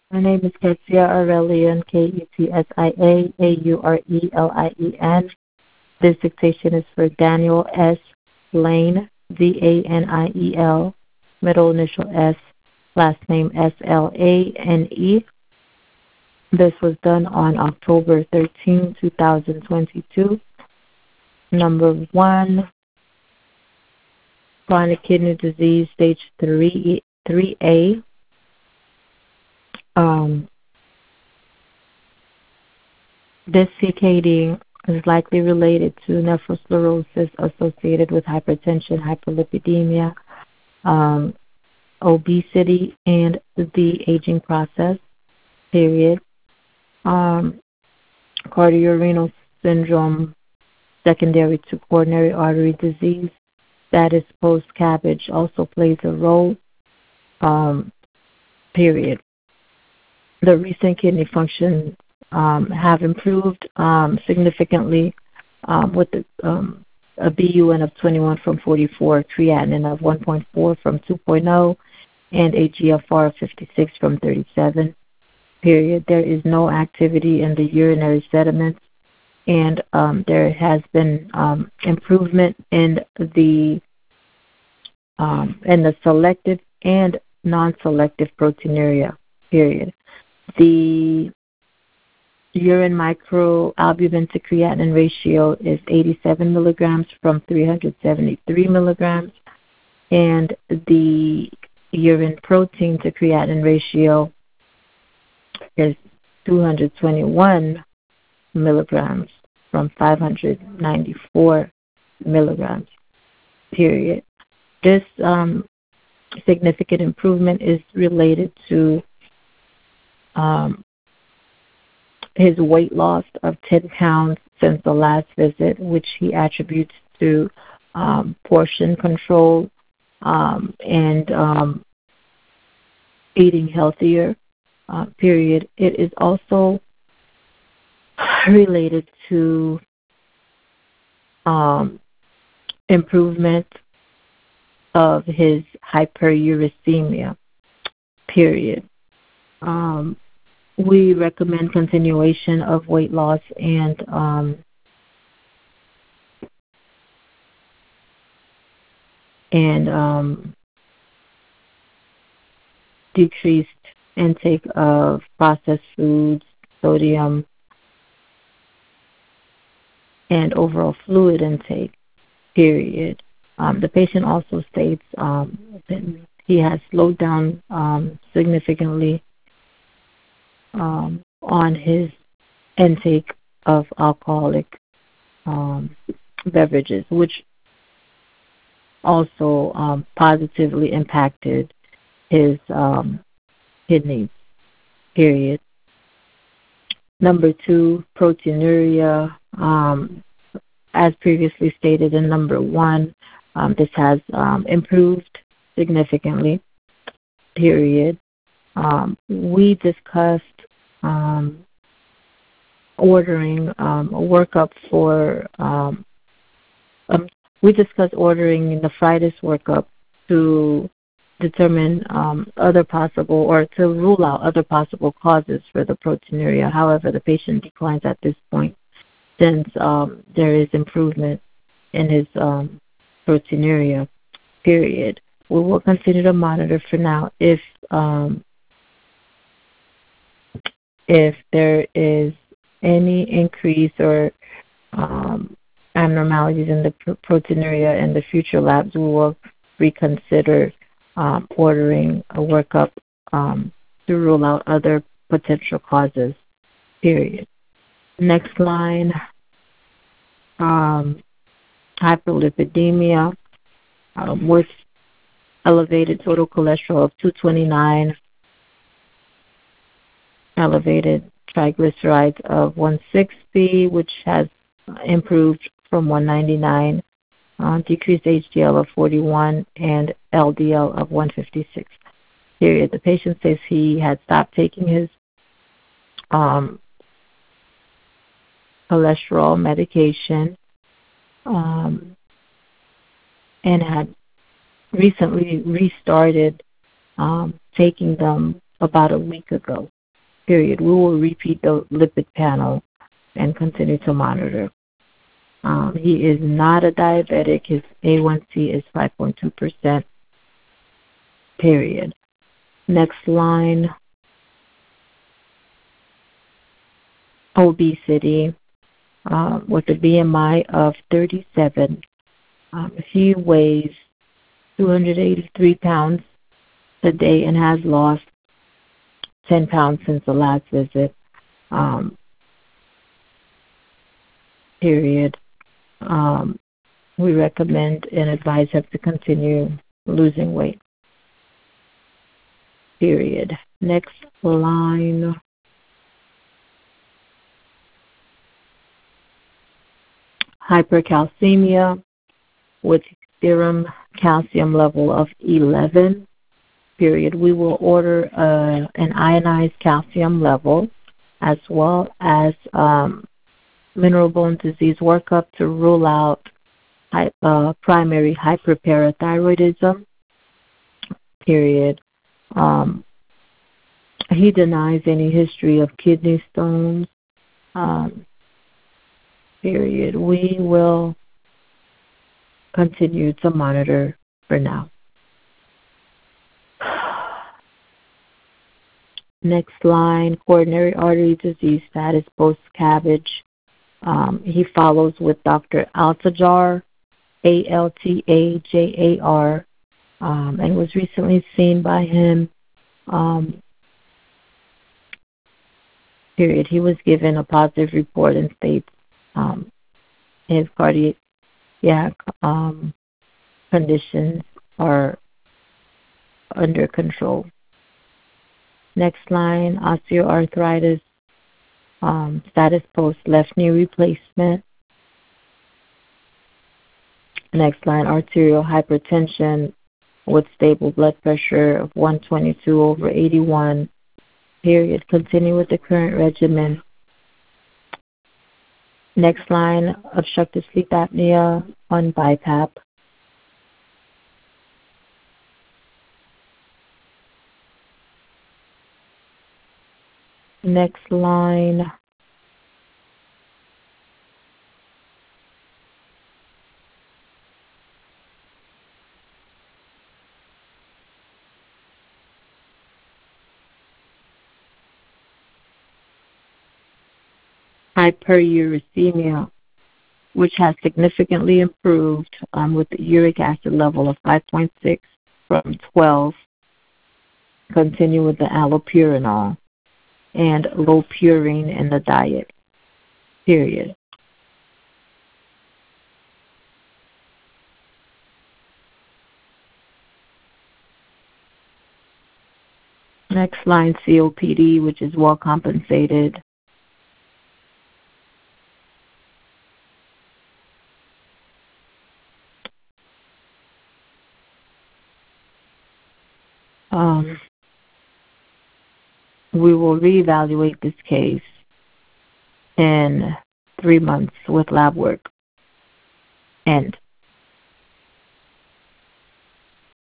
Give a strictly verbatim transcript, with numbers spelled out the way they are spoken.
My name is Ketsia Aurelian, K E T S I A A U R E L I E N. This dictation is for Daniel S. Lane, V A N I E L, middle initial S, last name S L A N E. This was done on October thirteenth, twenty twenty-two. Number one, chronic kidney disease, stage three, 3A. Um, this C K D is likely related to nephrosclerosis associated with hypertension, hyperlipidemia, um, obesity, and the aging process, period. Um, cardiorenal syndrome secondary to coronary artery disease, status post-CABG also plays a role, um, period. The recent kidney function um, have improved um, significantly um, with the, um, a B U N of twenty-one from forty-four, creatinine of one point four from two point oh, and a G F R of fifty-six from thirty-seven, period. There is no activity in the urinary sediments, and um, there has been um, improvement in the um, in the selective and non-selective proteinuria, period. The urine microalbumin to creatinine ratio is eighty-seven milligrams from three hundred seventy-three milligrams, and the urine protein to creatinine ratio is two hundred twenty-one milligrams from five hundred ninety-four milligrams, period. This um, significant improvement is related to um, his weight loss of ten pounds since the last visit, which he attributes to um, portion control um, and um, eating healthier, uh, period. It is also related to um, improvement of his hyperuricemia, period. Um, we recommend continuation of weight loss and um, and um, decreased intake of processed foods, sodium, and overall fluid intake, period. Um, the patient also states um, that he has slowed down um, significantly um, on his intake of alcoholic um, beverages, which also um, positively impacted his um, kidneys, period. Number two, proteinuria. Um, as previously stated in number one, um, this has um, improved significantly, period. Um, we discussed um, ordering um, a workup for, um, um, we discussed ordering the nephritis workup to determine um, other possible or to rule out other possible causes for the proteinuria. However, the patient declines at this point since um, there is improvement in his um, proteinuria, period. We will continue to monitor for now if um, if there is any increase or um, abnormalities in the pr- proteinuria in the future labs. We will reconsider um, ordering a workup um, to rule out other potential causes, period. Next line, um, hyperlipidemia um, with elevated total cholesterol of two twenty-nine, elevated triglycerides of one sixty, which has improved from one ninety-nine, uh, decreased H D L of forty-one, and L D L of one fifty-six. Period. The patient says he had stopped taking his um, cholesterol medication um, and had recently restarted um, taking them about a week ago. period. We will repeat the lipid panel and continue to monitor. Um, he is not a diabetic. His A one C is five point two percent, period. Next line, obesity, uh, with a B M I of thirty-seven. Um, he weighs two hundred eighty-three pounds today and has lost ten pounds since the last visit, um, period. Um, we recommend and advise him to continue losing weight, period. Next line, hypercalcemia with serum calcium level of eleven, period. We will order uh, an ionized calcium level as well as um, mineral bone disease workup to rule out hy- uh, primary hyperparathyroidism, period. Um, he denies any history of kidney stones, um, period. We will continue to monitor for now. Next line, coronary artery disease status post-CABG. Um, he follows with Doctor Altajar, A L T A J A R, um, and was recently seen by him, um, period. He was given a positive report and states um, his cardiac um, conditions are under control. Next line, osteoarthritis, um, status post left knee replacement. Next line, arterial hypertension with stable blood pressure of one twenty-two over eighty-one, period. Continue with the current regimen. Next line, obstructive sleep apnea on BiPAP. Next line, hyperuricemia, which has significantly improved um, with the uric acid level of five point six from twelve. Continue with the allopurinol and low purine in the diet, period. Next line, C O P D, which is well compensated. Um, we will reevaluate this case in three months with lab work. End.